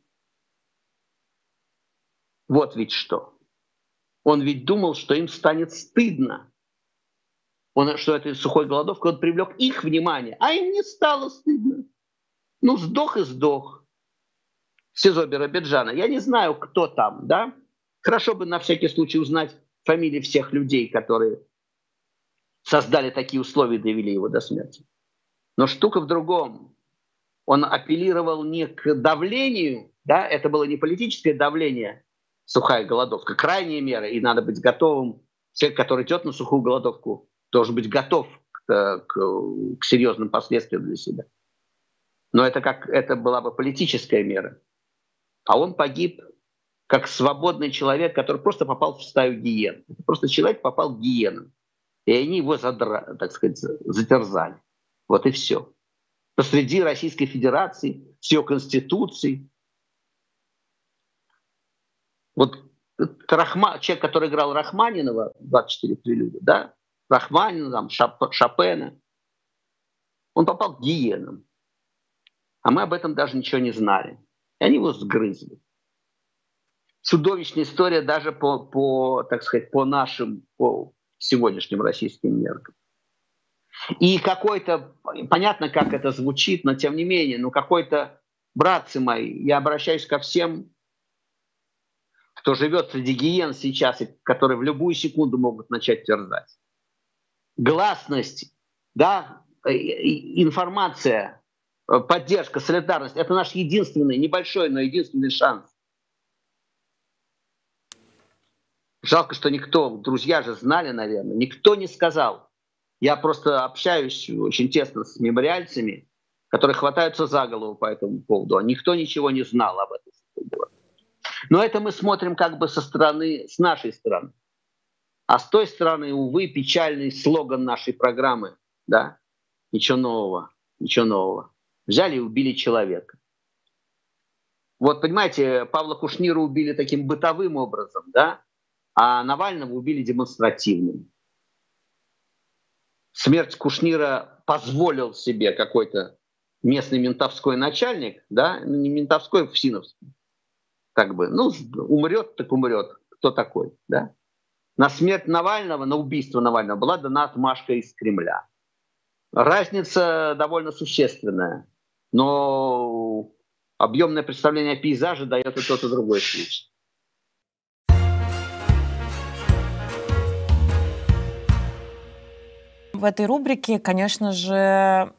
Вот ведь что. Он ведь думал, что им станет стыдно. Он, что это сухой голодовка, он привлек их внимание, а им не стало стыдно. Ну, сдох и сдох. В СИЗО Биробиджана. Я не знаю, кто там, да? Хорошо бы на всякий случай узнать фамилии всех людей, которые создали такие условия и довели его до смерти. Но штука в другом. Он апеллировал не к давлению, да, это было не политическое давление, сухая голодовка, крайняя мера, и надо быть готовым, человек, который идет на сухую голодовку, должен быть готов к, к, к серьезным последствиям для себя. Но это, как, это была бы политическая мера. А он погиб как свободный человек, который просто попал в стаю гиен. Просто человек попал в гиену. И они его, задра, так сказать, затерзали. Вот и все. Посреди Российской Федерации, с ее конституцией. Вот Рахма, человек, который играл Рахманинова, двадцать четыре прелюдия, да? Рахманинова, там, Шап, Шопена, он попал к гиенам. А мы об этом даже ничего не знали. И они его сгрызли. Чудовищная история даже по, по так сказать, по нашим, по сегодняшним российским меркам. И какой-то, понятно, как это звучит, но тем не менее, ну какой-то, братцы мои, я обращаюсь ко всем, кто живет среди гиен сейчас, и которые в любую секунду могут начать терзать. Гласность, да, информация, поддержка, солидарность — это наш единственный, небольшой, но единственный шанс. Жалко, что никто, друзья же знали, наверное, никто не сказал. Я просто общаюсь очень тесно с мемориальцами, которые хватаются за голову по этому поводу, а никто ничего не знал об этом. Но это мы смотрим как бы со стороны, с нашей стороны. А с той стороны, увы, печальный слоган нашей программы, да, ничего нового, ничего нового. Взяли и убили человека. Вот, понимаете, Павла Кушнира убили таким бытовым образом, да, а Навального убили демонстративным. Смерть Кушнира позволил себе какой-то местный ментовской начальник, да, не ментовской, ФСИНовский, как бы, ну, умрет, так умрет, кто такой, да. На смерть Навального, на убийство Навального была дана отмашка из Кремля. Разница довольно существенная, но объемное представление о пейзаже дает и тот, и другой случай. В этой рубрике, конечно же,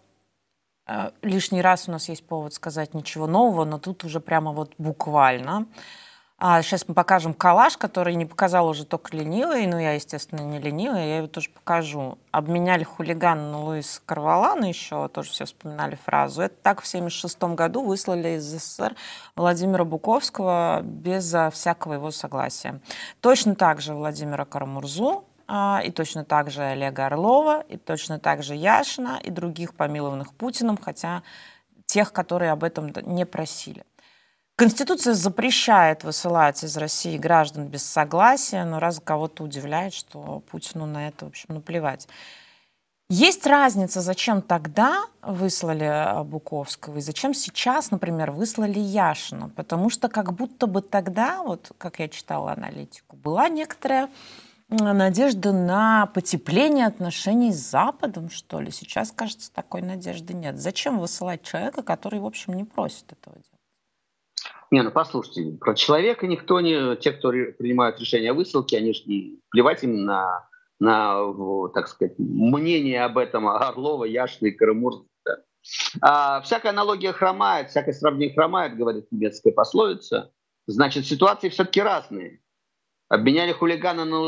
лишний раз у нас есть повод сказать ничего нового, но тут уже прямо вот буквально. А сейчас мы покажем коллаж, который не показал уже только ленивый, но я, естественно, не ленивая, я его тоже покажу. Обменяли хулигана на Луиса Корвалана еще, тоже все вспоминали фразу. Это так в семьдесят шестом году выслали из СССР Владимира Буковского без всякого его согласия. Точно так же Владимира Карамурзу, и точно так же Олега Орлова, и точно так же Яшина и других помилованных Путиным, хотя тех, которые об этом не просили. Конституция запрещает высылать из России граждан без согласия, но раз кого-то удивляет, что Путину на это, в общем, наплевать. Есть разница, зачем тогда выслали Буковского и зачем сейчас, например, выслали Яшина, потому что как будто бы тогда, вот как я читала аналитику, была некоторая надежда на потепление отношений с Западом, что ли. Сейчас, кажется, такой надежды нет. Зачем высылать человека, который, в общем, не просит этого делать? Не, ну послушайте, про человека никто не... Те, кто принимают решение о высылке, они же не плевать им на, на, так сказать, мнение об этом Орлова, Яшина и Карамурзы. Да. А всякая аналогия хромает, всякое сравнение хромает, говорит немецкая пословица. Значит, ситуации все-таки разные. Обменяли хулигана на,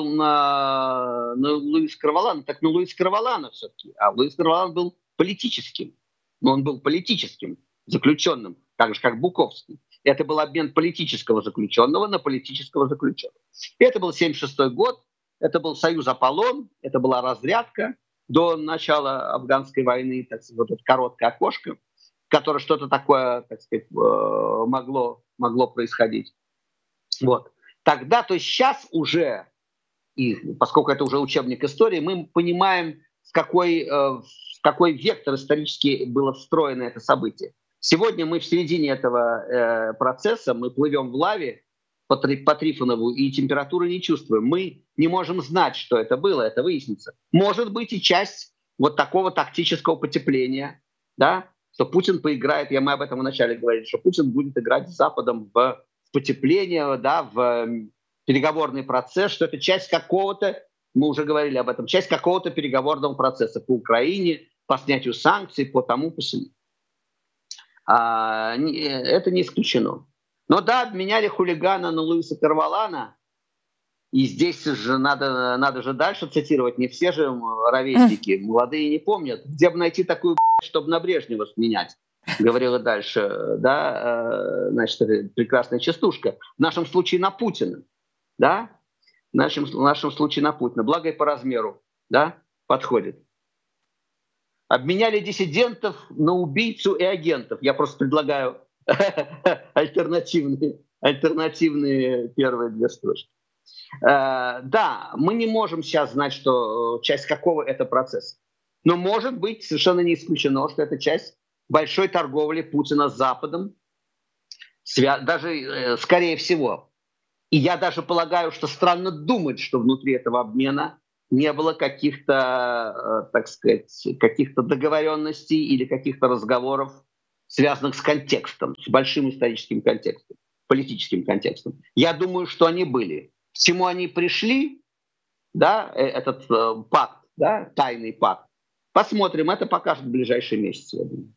на, на Луиса Корвалана, так на Луиса Корвалана все-таки. А Луис Корвалан был политическим. Но он был политическим заключенным, так же, как Буковский. Это был обмен политического заключенного на политического заключенного. Это был семьдесят шестой год, это был союз Аполлон, это была разрядка до начала афганской войны, так сказать, вот это короткое окошко, в которое что-то такое, так сказать, могло, могло происходить. Вот. Тогда, то есть сейчас уже, и поскольку это уже учебник истории, мы понимаем, в какой, в какой вектор исторически было встроено это событие. Сегодня мы в середине этого э, процесса, мы плывем в лаве по, по Трифонову и температуры не чувствуем. Мы не можем знать, что это было, это выяснится. Может быть и часть вот такого тактического потепления, да, что Путин поиграет, я мы об этом вначале говорили, что Путин будет играть с Западом в потепление, да, в переговорный процесс, что это часть какого-то, мы уже говорили об этом, часть какого-то переговорного процесса по Украине, по снятию санкций, по тому, по сему. А, это не исключено. Но да, обменяли хулигана на Луиса Корвалана, и здесь же надо, надо же дальше цитировать, не все же ровесники, молодые не помнят, где бы найти такую, чтобы на Брежнева сменять, говорила дальше, да, значит, прекрасная частушка, в нашем случае на Путина, да, в нашем, в нашем случае на Путина, благо и по размеру, да, подходит. Обменяли диссидентов на убийцу и агентов. Я просто предлагаю альтернативные, альтернативные первые две строчки. Да, мы не можем сейчас знать, что часть какого это процесса. Но может быть, совершенно не исключено, что это часть большой торговли Путина с Западом. Даже, скорее всего. И я даже полагаю, что странно думать, что внутри этого обмена не было каких-то, так сказать, каких-то договоренностей или каких-то разговоров, связанных с контекстом, с большим историческим контекстом, политическим контекстом. Я думаю, что они были. К чему они пришли, да, этот э, пакт, да, тайный пакт, посмотрим, это покажет в ближайшие месяцы, я думаю.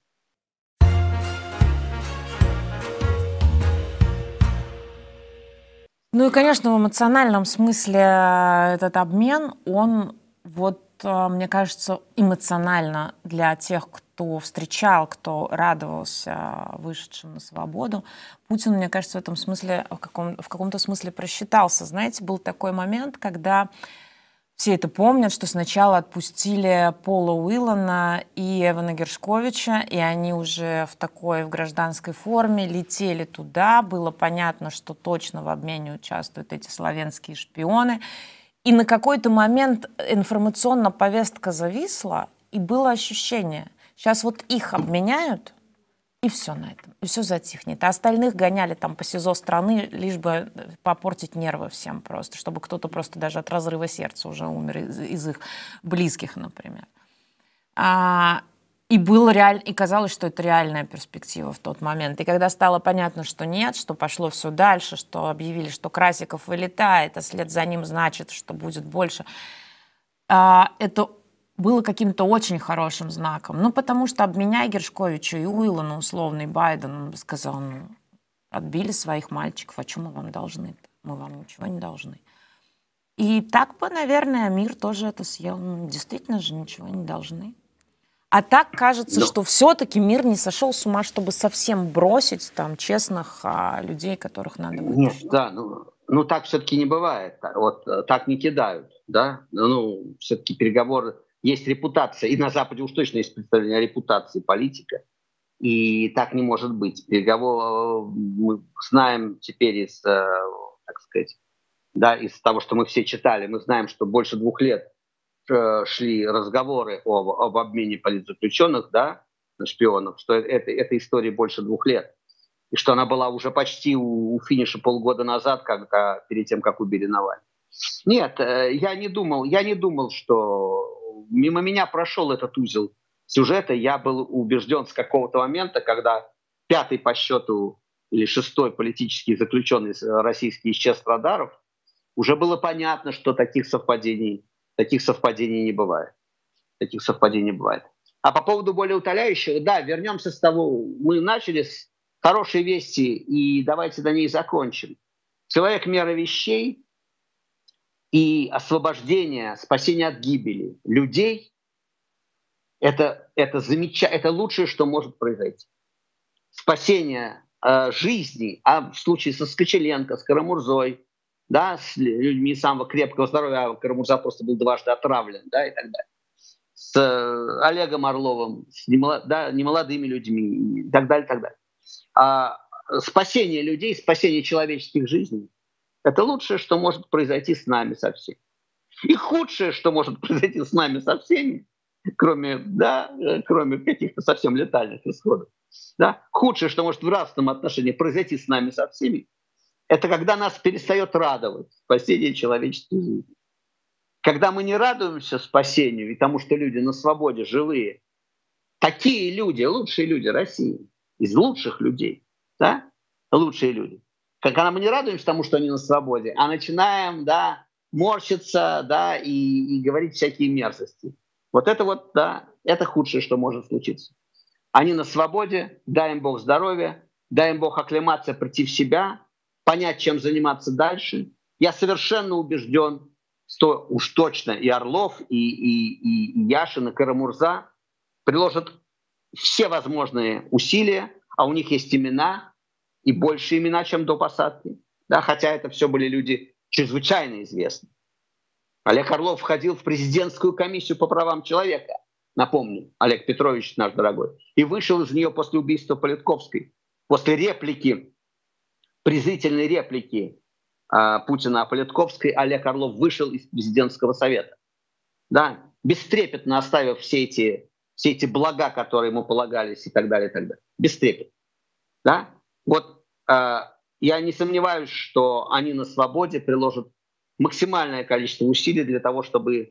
Ну и, конечно, в эмоциональном смысле этот обмен, он, вот, мне кажется, эмоционально для тех, кто встречал, кто радовался вышедшим на свободу. Путин, мне кажется, в этом смысле, в, каком, в каком-то смысле просчитался. Знаете, был такой момент, когда все это помнят, что сначала отпустили Пола Уиллана и Эвана Гершковича, и они уже в такой, в гражданской форме летели туда. Было понятно, что точно в обмене участвуют эти славянские шпионы. И на какой-то момент информационно повестка зависла, и было ощущение, сейчас вот их обменяют, и все на этом, и все затихнет. А остальных гоняли там по СИЗО страны, лишь бы попортить нервы всем просто, чтобы кто-то просто даже от разрыва сердца уже умер из, из их близких, например. А, И было реаль... и казалось, что это реальная перспектива в тот момент. И когда стало понятно, что нет, что пошло все дальше, что объявили, что Красиков вылетает, а след за ним значит, что будет больше, это было каким-то очень хорошим знаком. Ну, потому что обменяй Гершковича и Уиллана, условный Байден, он бы сказал, ну, отбили своих мальчиков, а что мы вам должны? Мы вам ничего не должны. И так бы, наверное, мир тоже это съел. Ну, действительно же ничего не должны. А так кажется, Но... что все-таки мир не сошел с ума, чтобы совсем бросить там честных а, людей, которых надо вытащить. Нет, да, ну, ну так все-таки не бывает. Вот так не кидают, да. Ну, все-таки переговоры, есть репутация, и на Западе уж точно есть представление о репутации политика, и так не может быть. Переговоры мы знаем теперь из, так сказать, да, из того, что мы все читали, мы знаем, что больше двух лет шли разговоры об, об обмене политзаключенных, да, шпионов, что это, это история больше двух лет. И что она была уже почти у, у финиша полгода назад, когда, перед тем, как убили Навального. Нет, я не думал, я не думал, что мимо меня прошел этот узел сюжета. Я был убежден с какого-то момента, когда пятый по счету или шестой политический заключенный российский исчез с радаров, уже было понятно, что таких совпадений Таких совпадений не бывает. Таких совпадений не бывает. А по поводу более утоляющего, да, вернемся с того, мы начали с хорошей вести, и давайте на ней закончим. Человек меры вещей и освобождение, спасение от гибели людей это, это, замеч... это лучшее, что может произойти. Спасение э, жизни, а в случае со Скочеленко, с Карамурзой, да, с людьми самого крепкого здоровья, а Карамурза просто был дважды отравлен, да, и так далее. С э, Олегом Орловым, с немолод, да, немолодыми людьми, и так далее, и так далее. А спасение людей, спасение человеческих жизней – это лучшее, что может произойти с нами со всеми. И худшее, что может произойти с нами со всеми, кроме, да, кроме каких-то совсем летальных исходов, да, худшее, что может в нравственном отношении произойти с нами со всеми, это когда нас перестает радовать спасение человеческой жизни. Когда мы не радуемся спасению и тому, что люди на свободе живые, такие люди, лучшие люди России, из лучших людей, да, лучшие люди. Когда мы не радуемся тому, что они на свободе, а начинаем, да, морщиться, да, и, и говорить всякие мерзости. Вот это вот, да, это худшее, что может случиться. Они на свободе, дай им Бог здоровья, дай им Бог акклимация, прийти в себя, понять, чем заниматься дальше. Я совершенно убежден, что уж точно и Орлов, и, и, и Яшин, и Карамурза приложат все возможные усилия, а у них есть имена, и больше имена, чем до посадки. Да, хотя это все были люди чрезвычайно известны. Олег Орлов входил в президентскую комиссию по правам человека, напомню, Олег Петрович наш дорогой, и вышел из нее после убийства Политковской, после реплики, презрительной реплики э, Путина о Политковской, Олег Орлов вышел из президентского совета. Да, бестрепетно оставив все эти, все эти блага, которые ему полагались, и так далее, и так далее. Бестрепетно. Да? Вот э, я не сомневаюсь, что они на свободе приложат максимальное количество усилий для того, чтобы э,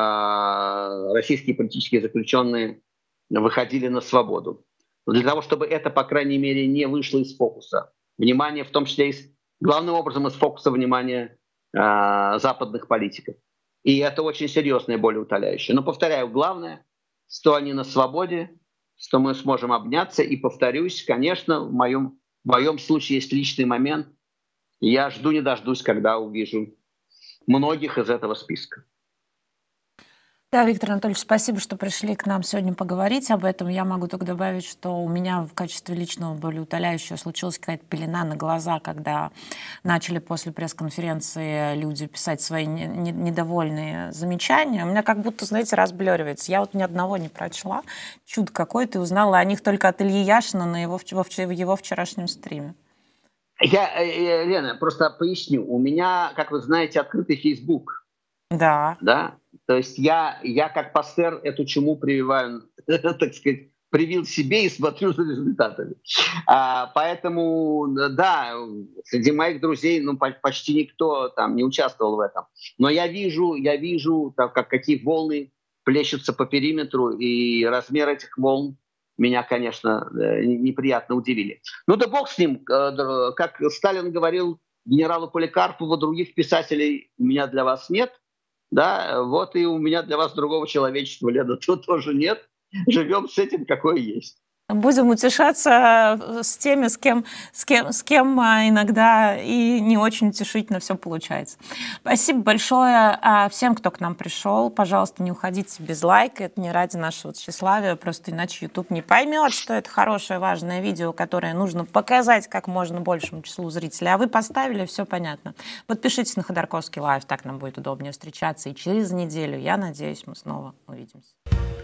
российские политические заключенные выходили на свободу. Для того, чтобы это, по крайней мере, не вышло из фокуса внимания, в том числе из, главным образом из фокуса внимания э, западных политиков. И это очень серьезное, более утоляющее. Но, повторяю, главное, что они на свободе, что мы сможем обняться. И, повторюсь, конечно, в моем, в моем случае есть личный момент. Я жду не дождусь, когда увижу многих из этого списка. Да, Виктор Анатольевич, спасибо, что пришли к нам сегодня поговорить об этом. Я могу только добавить, что у меня в качестве личного болеутоляющего случилась какая-то пелена на глаза, когда начали после пресс-конференции люди писать свои недовольные замечания. У меня как будто, знаете, разблёривается. Я вот ни одного не прочла. Чудо какое-то, и узнала о них только от Ильи Яшина на его, в его вчерашнем стриме. Я, Лена, просто поясню. У меня, как вы знаете, открытый Facebook. Да. Да? То есть я, я как пастер эту чуму прививаю, так сказать, привил себе и смотрю за результатами. А, поэтому, да, среди моих друзей ну, почти никто там не участвовал в этом. Но я вижу, я вижу, так, как, какие волны, плещутся по периметру, и размер этих волн меня, конечно, неприятно удивили. Ну да бог с ним. Как Сталин говорил генералу Поликарпову, других писателей у меня для вас нет. Да, вот и у меня для вас другого человечества, Лена, тут тоже нет. Живем с этим, какое есть. Будем утешаться с теми, с кем, с кем, с кем иногда и не очень утешительно все получается. Спасибо большое всем, кто к нам пришел. Пожалуйста, не уходите без лайка. Это не ради нашего тщеславия, просто иначе YouTube не поймет, что это хорошее, важное видео, которое нужно показать как можно большему числу зрителей. А вы поставили, все понятно. Подпишитесь на Ходорковский лайв, так нам будет удобнее встречаться. И через неделю, я надеюсь, мы снова увидимся.